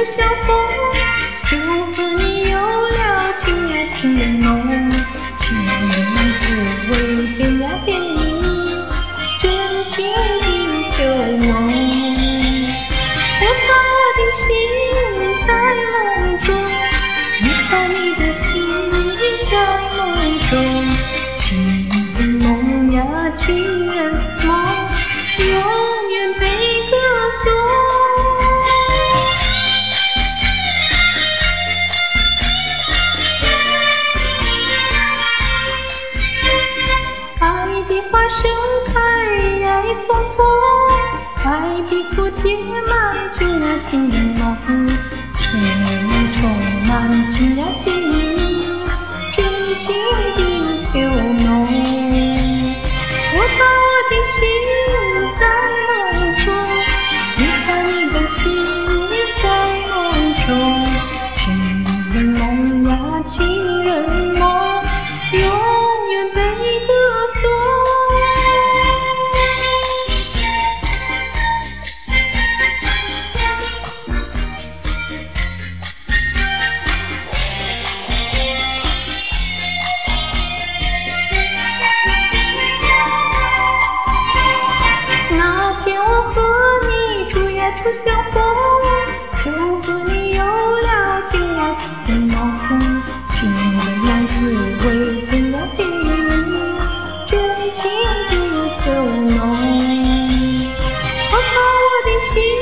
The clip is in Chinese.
相逢，就和你有了情呀情人梦。情人滋味甜呀甜蜜蜜，真情的酒浓。我把我的心在梦中，你把你的心在梦中。情人梦呀情人梦，永远被歌颂。爱的花盛开匆匆，爱的苦结满情呀情人梦。情人梦充满情呀情蜜蜜，真情的酒浓。我把我的心在梦中，你把你的心在梦中。情人梦呀情人梦，永远被歌颂。那天我和你初夜初相逢，就和你有了情呀情人梦。情人梦滋味甜呀甜蜜蜜，真情的酒浓。我把我的心